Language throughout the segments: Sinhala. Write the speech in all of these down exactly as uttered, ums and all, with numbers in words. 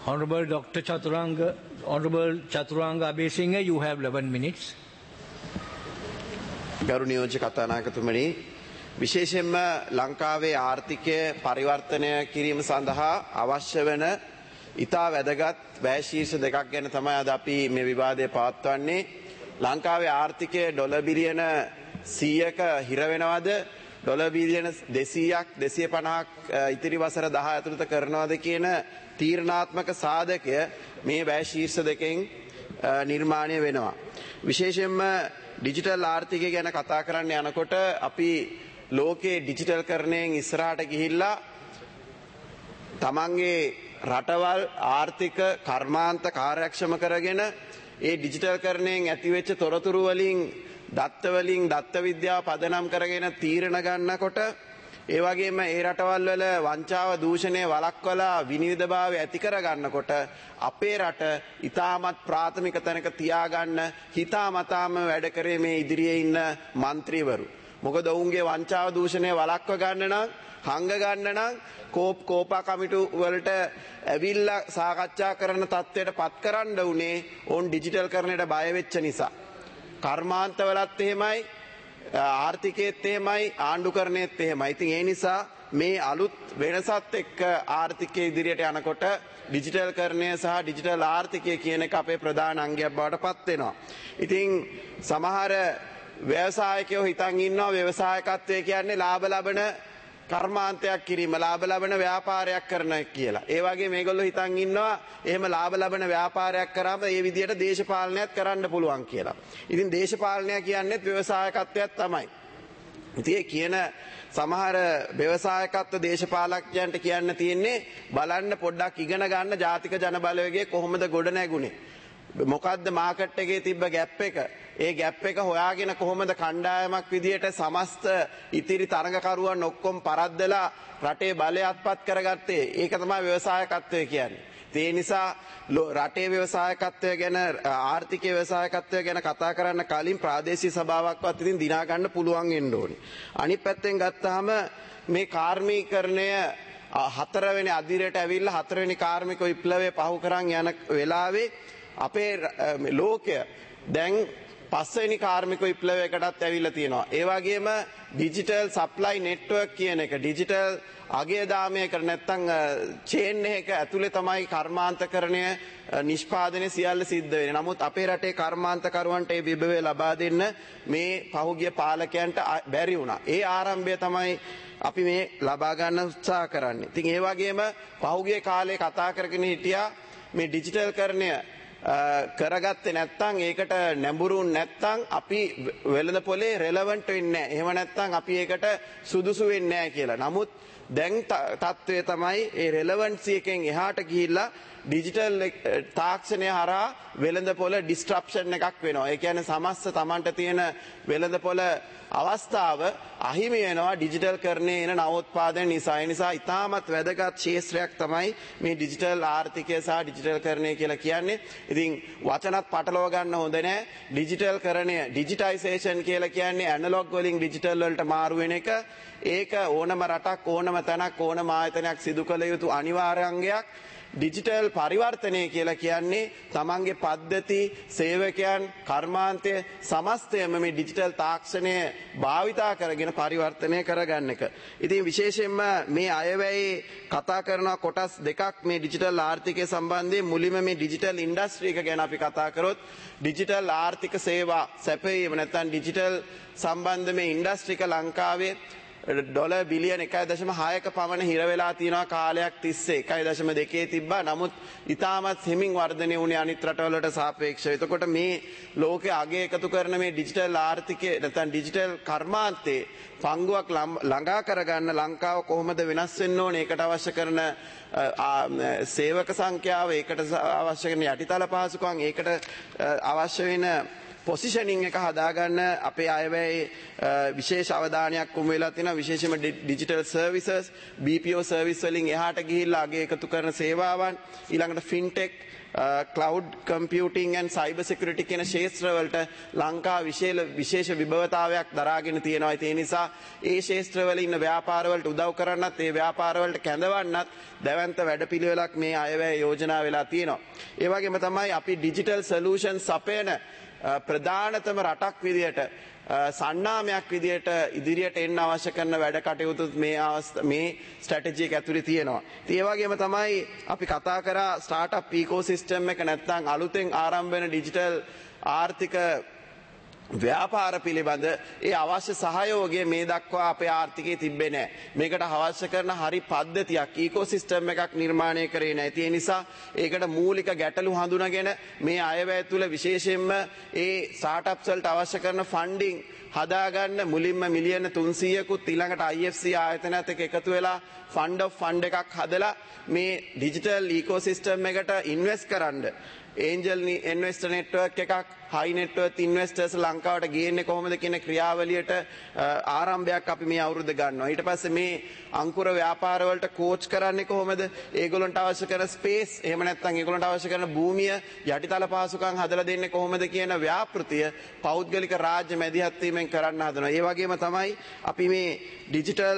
Honorable Doctor Chaturanga, Honorable Chaturanga Abesinghe, you have eleven minutes. ගරු නියෝජ්‍ය කතානායකතුමනි, විශේෂයෙන්ම ලංකාවේ ආර්ථිකය පරිවර්තනය කිරීම සඳහා අවශ්‍ය වෙන ඉතා වැදගත් වැය ශීර්ෂ දෙකක් ගැන තමයි අද අපි මේ විවාදය පවත්වන්නේ. ලංකාවේ ආර්ථිකය ඩොලර් බිලියන සීයක හිර වෙනවද, ඩොලර් බිලියන දෙසීයක් දෙසිය පනහක් ඉතිරි වසර දහ ඇතුළත කරනවද කියන තීරණාත්මක සාධකය මේ වැය ශීර්ෂ දෙකෙන් නිර්මාණය වෙනවා. විශේෂයෙන්ම ඩිජිටල් ආර්ථිකය ගැන කතා කරන්න යනකොට අපි ලෝකයේ ඩිජිටල් කරණයෙන් ඉස්සරහට ගිහිල්ලා තමන්ගේ රටවල් ආර්ථික කර්මාන්ත කාර්යක්ෂම කරගෙන ඒ ඩිජිටල් කරණයෙන් ඇතිවෙච්ච තොරතුරු වලින් දත්ත වලින් දත්ත විද්‍යාව පදනම් කරගෙන තීරණ ගන්නකොට ඒ වගේම ඒ රටවල් වල වංචාව දූෂණය වළක්වලා විනිවිදභාවය ඇති කර ගන්නකොට අපේ රට ඉතාමත් ප්‍රාථමික තැනක තියාගන්න හිතාමතාම වැඩ කරේ මේ ඉදිරියේ ඉන්න മന്ത്രിවරු. මොකද ඔවුන්ගේ වංචාව දූෂණය වළක්ව ගන්න නම් හංග ගන්න නම් කෝප් කෝපා කමිටු වලට ඇවිල්ලා සාකච්ඡා කරන තත්ත්වයට පත් කරන්න උනේ ඔවුන් ඩිජිටල් කරණයට බය වෙච්ච නිසා. කර්මාන්තවලත් එහෙමයි, ආර්ථිකයේත් එහෙමයි, ආණ්ඩුකරණයේත් එහෙමයි. ඉතින් ඒ නිසා මේ අලුත් වෙනසත් එක්ක ආර්ථිකය ඉදිරියට යනකොට ඩිජිටල් කරණය සහ ඩිජිටල් ආර්ථිකය කියන එක අපේ ප්‍රධාන අංගයක් බවට පත් වෙනවා. ඉතින් සමහර ව්‍යවසායකයෝ හිතන් ඉන්නවා ව්‍යවසායකත්වය කියන්නේ ලාභ ලබන කර්මාන්තයක් කිරීම, ලාභ ලබන ව්‍යාපාරයක් කරන කියලා. ඒ වගේ මේගොල්ලෝ හිතන් ඉන්නවා එහෙම ලාභ ලබන ව්‍යාපාරයක් කරාම ඒ විදිහට දේශපාලනයක් කරන්න පුළුවන් කියලා. ඉතින් දේශපාලනය කියන්නේ ව්‍යවසායකත්වයක් තමයි. ඉතින් ඒ කියන සමහර ව්‍යවසායකත්ව දේශපාලකයන්ට කියන්න තියෙන්නේ බලන්න පොඩ්ඩක් ඉගෙන ගන්න ජාතික ජනබලවේගය කොහොමද ගොඩ නැගුණේ. මොකද්ද මාකට් එකේ තිබ්බ ගැප් එක? ඒ ගැප් එක හොයාගෙන කොහොමද කණ්ඩායමක් විදියට සමස්ත ඉතිරි තරඟකරුවන් ඔක්කොම පරද්දලා රටේ බලය අත්පත් කරගත්තේ? ඒක තමයි ව්‍යවසායකත්වය කියන්නේ. ඒ නිසා රටේ ව්‍යවසායකත්වය ගැන, ආර්ථික ව්‍යවසායකත්වය ගැන කතා කරන්න කලින් ප්‍රාදේශීය සභාවක්වත් ඉතින් දිනා ගන්න පුළුවන් වෙන්න ඕනේ. අනිත් පැත්තෙන් ගත්තාම මේ කාර්මීකරණය හතරවෙනි අදිරයට ඇවිල්ලා හතරවෙනි කාර්මික විප්ලවය පහු කරන් යන වෙලාවේ අපේ ලෝකය දැන් පස්වෙනි කාර්මික විප්ලවයකටත් ඇවිල්ලා තියෙනවා. ඒ වගේම ඩිජිටල් සප්ලයි නෙට්වර්ක් කියන එක, ඩිජිටල් අගය දාමය කර නැත්නම් චේන් එක ඇතුලේ තමයි කර්මාන්තකරණය නිෂ්පාදනය සියල්ල සිද්ධ වෙන්නේ. නමුත් අපේ රටේ කර්මාන්තකරුවන්ට ඒ විභවය ලබා දෙන්න මේ පහුගිය පාලකයන්ට බැරි වුණා. ඒ ආරම්භය තමයි අපි මේ ලබා ගන්න උත්සාහ කරන්නේ. ඉතින් ඒ වගේම පහුගිය කාලේ කතා කරගෙන හිටියා මේ ඩිජිටල් කරණය කරගත්තේ නැත්නම්, ඒකට නැඹුරුන් නැත්නම් අපි වෙළඳ පොලේ රෙලවන්ට් වෙන්නේ නැහැ. එහෙම නැත්නම් අපි ඒකට සුදුසු වෙන්නේ නැහැ කියලා. නමුත් දැන් තත්ත්වය තමයි ඒ රෙලවන්සි එකෙන් එහාට ගිහිල්ලා ඩිජිටල් තාක්ෂණය හරහා වෙළඳ පොළ ඩිස්ට්‍රප්ෂන් එකක් වෙනවා. ඒ කියන්නේ සමස්ත Tamanට තියෙන වෙළඳ පොළ අවස්ථාව අහිමි වෙනවා ඩිජිටල් කරණයේ එන නවෝත්පාදන නිසා. ඒ නිසා ඉතාමත් වැදගත් ක්ෂේත්‍රයක් තමයි මේ ඩිජිටල් ආර්ථිකය සහ ඩිජිටල් කරණය කියලා කියන්නේ. ඉතින් වචනත් පටලව ගන්න හොඳ නැහැ. ඩිජිටල් කරණය, ඩිජිටයිසේෂන් කියලා කියන්නේ ඇනලොග් වලින් ඩිජිටල් වලට මාරු වෙන එක. ඒක ඕනම රටක්, ඕනම තැනක්, ඕනම ආයතනයක් සිදු කළ යුතු අනිවාර්ය අංගයක්. ඩිජිටල් පරිවර්තනය කියලා කියන්නේ තමන්ගේ පද්ධති, සේවකයන්, කර්මාන්තය සමස්තයම මේ ඩිජිටල් තාක්ෂණය භාවිතා කරගෙන පරිවර්තනය කරගන්න එක. ඉතින් විශේෂයෙන්ම මේ අයවැයේ කතා කරන කොටස් දෙකක් මේ ඩිජිටල් ආර්ථිකය සම්බන්ධයෙන්. මුලින්ම මේ ඩිජිටල් ඉන්ඩස්ට්‍රි එක ගැන අපි කතා කරොත්, ඩිජිටල් ආර්ථික සේවා සැපයීම නැත්නම් ඩිජිටල් සම්බන්ධ මේ ඉන්ඩස්ට්‍රි එක ලංකාවේ ඩොලර් බිලියන එකයි දශම හයක පමණ හිර වෙලා තියෙනවා කාලයක් තිස්සේ. එකයි දශම දෙකේ තිබ්බා. නමුත් ඉතාමත් හිමින් වර්ධනය වුණේ අනිත් රටවලට සාපේක්ෂව. එතකොට මේ ලෝකයේ අගය එකතු කරන මේ ඩිජිටල් ආර්ථිකය නැත්නම් ඩිජිටල් කර්මාන්තේ පංගුවක් ළඟා කරගන්න ලංකාව කොහොමද වෙනස් වෙන්න ඕනේ? ඒකට අවශ්‍ය කරන සේවක සංඛ්‍යාව, ඒකට අවශ්‍ය කරන යටිතල පහසුකම්, ඒකට අවශ්‍ය වෙන පොසිෂනින් එක හදාගන්න අපේ අයවැය විශේෂ අවධානයක් යොමු වෙලා තියෙනවා විශේෂයෙන්ම digital services B P O service වලින් එහාට ගිහිල්ලා අගේ එකතු කරන සේවාවන් ඊළඟට fintech cloud computing and cyber security කියන ක්ෂේත්‍රවලට ලංකා විශේෂ විශේෂ විභවතාවයක් දරාගෙන තියෙනවා. ඒ නිසා ඒ ක්ෂේත්‍රවල ඉන්න ව්‍යාපාරවලට උදව් කරන්නත් ඒ ව්‍යාපාරවලට කැඳවන්නත් දැවැන්ත වැඩපිළිවෙලක් මේ අයවැය යෝජනා වෙලා තියෙනවා. ඒ වගේම තමයි අපි ඩිජිටල් සොලියුෂන්ස් අපේන ප්‍රධානතම රටක් විදියට සන්නාමයක් විදියට ඉදිරියට එන්න අවශ්‍ය කරන වැඩ කටයුතු මේ මේ ස්ට්‍රැටජි එක ඇතුලේ තියෙනවා. ඒ වගේම තමයි අපි කතා කරා ස්ටාර්ට්අප් ඉකෝසිස්ටම් එක නැත්නම් අලුතෙන් ආරම්භ වෙන ඩිජිටල් ආර්ථික ව්‍යාපාර පිළිබඳ ඒ අවශ්‍ය සහයෝගය මේ දක්වා අපේ ආර්ථිකයේ තිබ්බේ නැහැ. මේකට අවශ්‍ය කරන හරි පද්ධතියක් ඉකෝසිස්ටම් එකක් නිර්මාණය කරේ නැහැ. ඒ නිසා ඒකට මූලික ගැටලු හඳුනාගෙන මේ අයවැය තුල විශේෂයෙන්ම ඒ ස්ටාර්ට්අප්ස් වලට අවශ්‍ය කරන ෆන්ඩින් හදාගන්න මුලින්ම මිලියන තුන්සීයකුත් ඊළඟට ආයි එෆ් සී ආයතනයත් එක්ක එකතු වෙලා ෆන්ඩ් ඔෆ් ෆන්ඩ් එකක් හදලා මේ ඩිජිටල් ඉකෝසිස්ටම් එකට ඉන්වෙස්ට් කරන්න ඒන්ජල් ඉන්වෙස්ටර් නෙට්වර්ක් එකක් හයි නෙට්වර්ක් ඉන්වෙස්ටර්ස් ලංකාවට ගේන්නේ කොහොමද කියන ක්‍රියාවලියට ආරම්භයක් අපි මේ අවුරුද්ද ගන්නවා. ඊට පස්සේ මේ අංකුර ව්‍යාපාර වලට කෝච් කරන්නේ කොහොමද? ඒගොල්ලන්ට අවශ්‍ය කරන ස්පේස් එහෙම නැත්නම් ඒගොල්ලන්ට අවශ්‍ය කරන භූමිය යටිතල පහසුකම් හදලා දෙන්නේ කොහොමද කියන ව්‍යාපෘතිය පෞද්ගලික රාජ්‍ය මැදිහත් වීමෙන් කරන්න හදනවා. ඒ වගේම තමයි අපි මේ ඩිජිටල්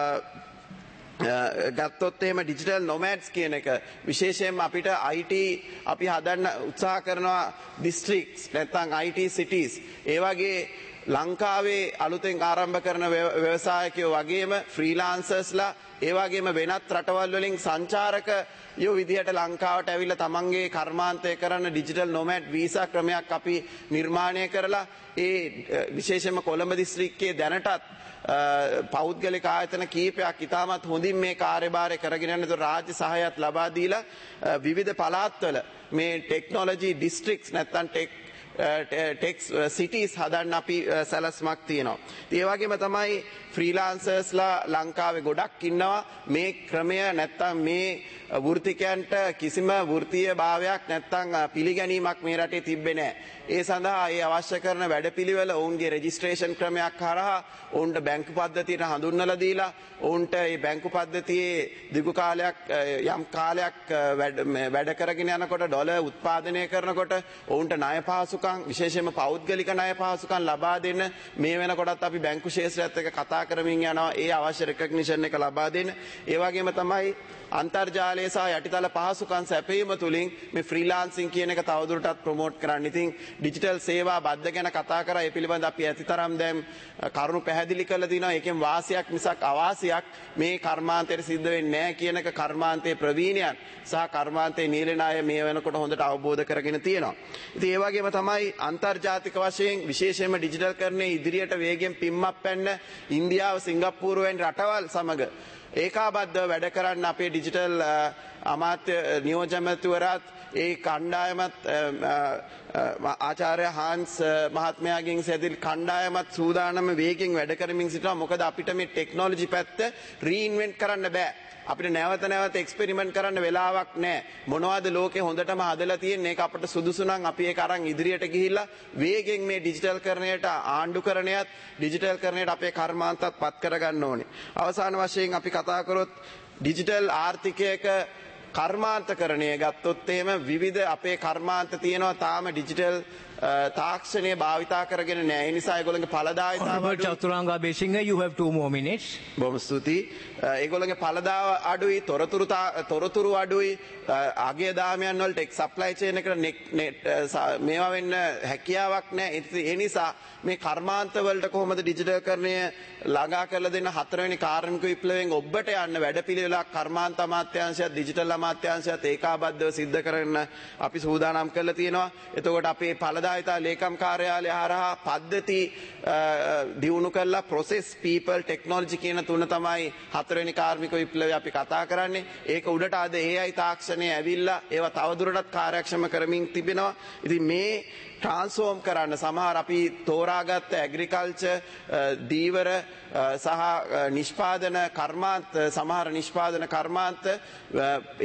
ගත්තොත් එහෙම ඩිජිටල් නොමැඩ්ස් කියන එක විශේෂයෙන්ම අපිට ආයි ටී අපි හදන්න උත්සාහ කරනවා ඩිස්ට්‍රික්ට්ස් නැත්නම් ආයි ටී සිටීස් ඒ වගේ ලංකාවේ අලුතෙන් ආරම්භ කරන ව්‍යවසායකයෝ වගේම ෆ්‍රීලාන්සර්ස්ලා ඒ වගේම වෙනත් රටවල් වලින් සංචාරක යෝ විදිහට ලංකාවට ඇවිල්ලා තමන්ගේ කර්මාන්තය කරන ඩිජිටල් නොමැඩ් වීසා ක්‍රමයක් අපි නිර්මාණය කරලා ඒ විශේෂයෙන්ම කොළඹ දිස්ත්‍රික්කයේ දැනටත් පෞද්ගලික ආයතන කීපයක් ඉතාමත් හොඳින් මේ කාර්යභාරය කරගෙන යන රාජ්‍ය සහායත් ලබා දීලා විවිධ පළාත්වල මේ ටෙක්නොලොජි ඩිස්ට්‍රික්ට්ස් නැත්නම් ටෙක් ටෙක්ස් සිටීස් හදන්න අපි සැලැස්මක් තියෙනවා. ඒ වගේම තමයි ෆ්‍රීලාන්සර්ස්ලා ලංකාවේ ගොඩක් ඉන්නවා. මේ ක්‍රමය නැත්නම් මේ වෘත්තිකයන්ට කිසිම වෘත්තීය භාවයක් නැත්නම් පිළිගැනීමක් මේ රටේ තිබ්බේ නැහැ. ඒ සඳහා ඒ අවශ්‍ය කරන වැඩපිළිවෙල ඔවුන්ගේ රෙජිස්ට්‍රේෂන් ක්‍රමයක් හරහා ඔවුන්ට බැංකු පද්ධතියට හඳුන්වලා දීලා ඔවුන්ට මේ බැංකු පද්ධතියේ දිගු කාලයක් යම් කාලයක් වැඩ කරගෙන යනකොට ඩොලර් උත්පාදනය කරනකොට ඔවුන්ට ණය පහසුකම් විශේෂයෙන්ම පෞද්ගලික ණය පහසුකම් ලබා දෙන්න මේ වෙනකොටත් අපි බැංකු ශාස්ත්‍රයත් එක්ක කතා කරමින් යනවා. ඒ අවශ්‍ය රෙකග්නිෂන් එක ලබා දෙන්න. ඒ වගේම තමයි අන්තර්ජාලය සහ යටිතල පහසුකම් සැපයීම තුළින් මේ ෆ්‍රීලාන්සින් කියන එක තවදුරටත් ප්‍රොමෝට් කරන්න. ඉතින් ඩිජිටල් සේවා බද්ධ ගැන කතා කරා. ඒ පිළිබඳ අපි ඇතිතරම් දැන් කරුණු පැහැදිලි කරලා දිනවා. ඒකෙන් වාසියක් මිසක් අවාසියක් මේ කර්මාන්තයට සිද්ධ වෙන්නේ නැහැ කියන එක කර්මාන්තයේ ප්‍රවීණයන් සහ කර්මාන්තයේ නියැලෙන අය මේ වෙනකොට හොඳට අවබෝධ කරගෙන තියෙනවා. ඉතින් ඒ වගේම තමයි අන්තර්ජාතික වශයෙන් විශේෂයෙන්ම ඩිජිටල් කරන්නේ ඉදිරියට වේගෙන් පිම්මක් පැන්න ඉන්දියාව සිංගප්පූරු වැනි රටවල් සමග ඒකාබද්ධව වැඩ කරන්න අපේ ඩිජිටල් අමාත්‍ය නියෝජ්‍යමැතිවරයාත් ඒ කණ්ඩායමත් ආචාර්ය හාන්ස් මහත්මයාගෙන් සැදිරි කණ්ඩායමත් සූදානම වේගෙන් වැඩ කරමින් සිටිනවා. මොකද අපිට මේ ටෙක්නොලොජි පැත්ත රීඉන්වෙන්ට් කරන්න බෑ. අපිට නැවත නැවත එක්ස්පෙරිමන්ට් කරන්න වෙලාවක් නැහැ. මොනවද ලෝකේ හොඳටම හදලා තියෙන්නේ ඒක අපිට සුදුසු නම් අපි ඒක අරන් ඉදිරියට ගිහිල්ලා වේගෙන් මේ ඩිජිටල් කරණයට ආණ්ඩුකරණයත් ඩිජිටල් කරණයට අපේ කර්මාන්තත් පත් කරගන්න ඕනේ. අවසාන වශයෙන් අපි කතා කරොත් ඩිජිටල් ආර්ථිකයක කර්මාන්තකරණය ගත්තොත් එහෙම විවිධ අපේ කර්මාන්ත තියෙනවා තාම ඩිජිටල් තාක්ෂණය භාවිතා කරගෙන නැහැ. ඒ නිසා ඒගොල්ලන්ගේ ඵලදායීතාව චතුරාංග බේසිංහ you have two more minutes. බොහොම ස්තුතියි. ඒගොල්ලන්ගේ ඵලදාව අඩුයි, තොරතුරු තොරතුරු අඩුයි, අගය දාමයන් වලට එක් සප්ලයි චේන් එකට මේවා වෙන්න හැකියාවක් නැහැ. ඒ නිසා මේ කර්මාන්ත වලට කොහොමද ඩිජිටල් කරණය ළඟා කරලා දෙන්න හතරවෙනි කාර්මික විප්ලවයෙන් ඔබට යන්න වැඩපිළිවෙලක් කර්මාන්ත අමාත්‍යාංශයත් ඩිජිටල් අමාත්‍යාංශයත් ඒකාබද්ධව සිද්ධ කරන්න අපි සූදානම් කරලා තියෙනවා. එතකොට අපේ ඵලදායීතා ලේකම් කාර්යාලය හරහා පද්ධති දියුණු කරලා process people technology කියන තුන තමයි හතරවෙනි කාර්මික විප්ලවය අපි කතා කරන්නේ. ඒක උඩට අද ඒ ආයි තාක්ෂණය ඇවිල්ලා ඒවා තවදුරටත් කාර්යක්ෂම කරමින් තිබෙනවා. ඉතින් මේ ට්‍රාන්ස්ෆෝම් කරන්න සමහර අපි තෝරාගත්ත ඇග්‍රිකල්චර් දීවර සහ නිෂ්පාදන කර්මාන්ත සමහර නිෂ්පාදන කර්මාන්ත ඒ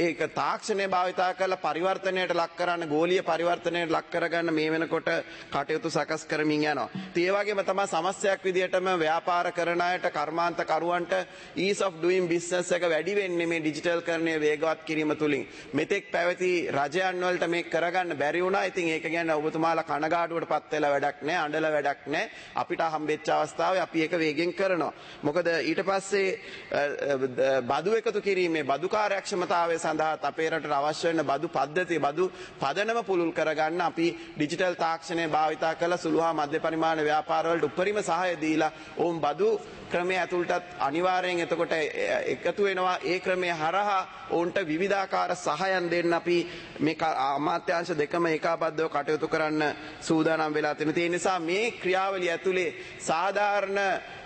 ඒක තාක්ෂණය භාවිතා කරලා පරිවර්තනයට ලක් කරන්න ගෝලීය පරිවර්තනයට ලක් කරගන්න මේ වෙනකොට කටයුතු සකස් කරමින් යනවා. ඉතින් ඒ වගේම තමයි සමස්තයක් විදිහටම ව්‍යාපාර කරන අයට කර්මාන්ත කරුවන්ට ease of doing business එක වැඩි වෙන්නේ මේ ඩිජිටල් කරණය වේගවත් කිරීම තුලින්. මෙතෙක් පැවති රජයන් වලට මේක කරගන්න බැරි වුණා. ඉතින් ඒක ගැන ඔබතුමාලා කනගාටුවටපත් වෙලා වැඩක් නැහැ, අඬලා වැඩක් නැහැ. අපිට හම්බෙච්ච අවස්ථාවේ අපි ඒක වේගෙන් කරනවා. මොකද ඊට පස්සේ බදු එකතු කිරීමේ බදු කාර්යක්ෂමතාවය සඳහා අපේ රටට අවශ්‍ය වෙන බදු පද්ධතිය බදු පදනම පුළුල් කරගන්න අපි ඩිජිටල් තාක්ෂණය භාවිතා කරලා සුළු හා මධ්‍ය පරිමාණ ව්‍යාපාර වලට උපරිම සහාය දීලා ඔවුන් බදු ක්‍රමයේ ඇතුළටත් අනිවාර්යෙන් එතකොට එකතු වෙනවා. ඒ ක්‍රමයේ හරහා ඔවුන්ට විවිධාකාර සහායන් දෙන්න අපි මේ අමාත්‍යාංශ දෙකම ඒකාබද්ධව කටයුතු කරන්න සූදානම් වෙලා තියෙනවා. ඒ නිසා මේ ක්‍රියාවලිය ඇතුලේ සාධාරණ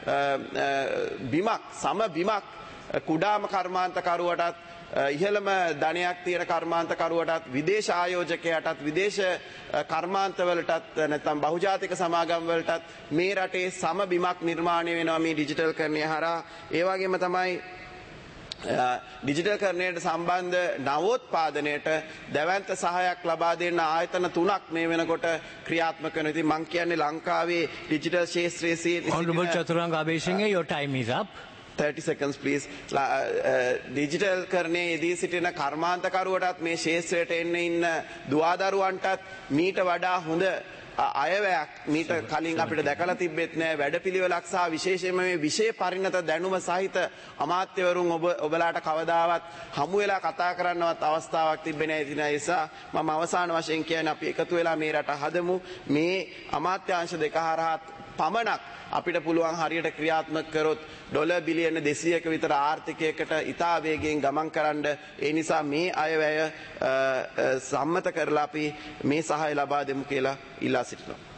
බිමක් සම බිමක් කුඩාම කර්මාන්තකරුවටත් ඉහළම ධනයක් තියෙන කර්මාන්තකරුවටත් විදේශ ආයෝජකයටත් විදේශ කර්මාන්තවලටත් නැත්නම් බහුජාතික සමාගම් වලටත් මේ රටේ සම බිමක් නිර්මාණය වෙනවා මේ ඩිජිටල් කරණය හරහා. ඒ වගේම තමයි ඩිජිටල් කරණයට සම්බන්ධ නවෝත්පාදනයට දැවැන්ත සහායක් ලබා දෙන්න ආයතන තුනක් මේ වෙනකොට ක්‍රියාත්මක වෙනවා. ඉතින් මම කියන්නේ ලංකාවේ ඩිජිටල් ක්ෂේත්‍රයේ Honorable Chaturanga Abeysinge, your time is up. thirty seconds please. Digital කරණයේ යෙදී සිටින කර්මාන්තකරුවටත් මේ ක්ෂේත්‍රයට එන්න ඉන්න දුවදරුවන්ටත් මීට වඩා හොඳ අයවැයක් මීට කලින් අපිට දැකලා තිබෙත් නෑ. වැඩපිළිවෙලක් සහ විශේෂයෙන්ම මේ විෂය පරිණත දැනුම සහිත අමාත්‍යවරුන් ඔබ ඔබලාට කවදාවත් හමු වෙලා කතා කරන්නවත් අවස්ථාවක් තිබෙන්නේ නැහැ. ඒ නිසා මම අවසාන වශයෙන් කියන්නේ අපි එකතු වෙලා මේ රට හදමු. මේ අමාත්‍යාංශ දෙක හරහා පමණක් අපිට පුළුවන් හරියට ක්‍රියාත්මක කරොත් ඩොලර් බිලියන දෙසීයක විතර ආර්ථිකයකට ඉතා වේගයෙන් ගමන් කරන්න. ඒ නිසා මේ අයවැය සම්මත කරලා අපි මේ සහාය ලබා දෙමු කියලා ඉල්ලා සිටිනවා.